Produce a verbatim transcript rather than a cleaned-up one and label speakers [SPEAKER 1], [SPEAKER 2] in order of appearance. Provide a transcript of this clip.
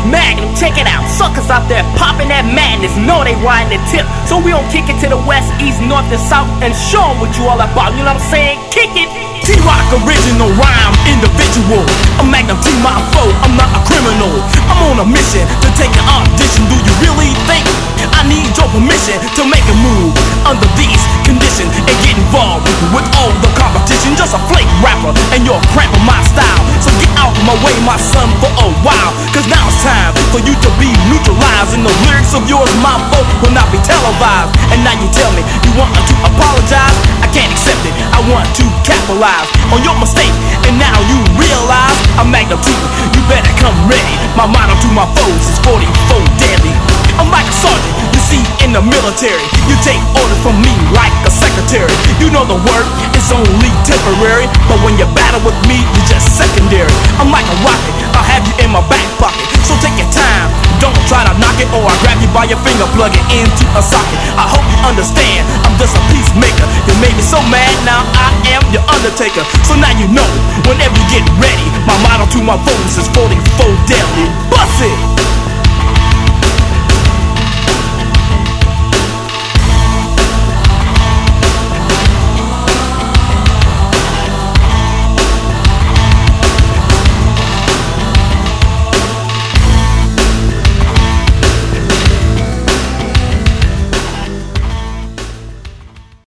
[SPEAKER 1] Magnum, check it out. Suckers out there popping that madness, know they riding the tip. So we gon' kick it to the west, east, north, and south, and show 'em what you all about. You know what I'm saying? Kick it. T-Rock original rhyme individual. I'm Magnum T, my foe, I'm not a criminal. I'm on a mission to take an audition. Do you really think I need your permission to make a move under these conditions and get involved with all the competition? Just a flake rapper and you're cramping my style. So get out my way, my son, for a while. Cause now it's time for you to be neutralized, and the lyrics of yours, my folk, will not be televised. And now you tell me you want to apologize. I can't accept it, I want to capitalize on your mistake. And now you realize I'm Magnum T, you better come ready. My motto to my foes is forty-four deadly. I'm like a sergeant, you see, in the military. You take orders from me like a secretary. You know the work is only temporary, but when you battle with me, you're just secondary. I'm like a rocket, I'll have you in my back pocket. So take your time, don't try to knock it, or I grab you by your finger, plug it into a socket. I hope you understand, I'm just a peacemaker. You made me so mad, now I am your undertaker. So now you know, whenever you get ready, my motto to my foes is forty-four deadly. Bust it!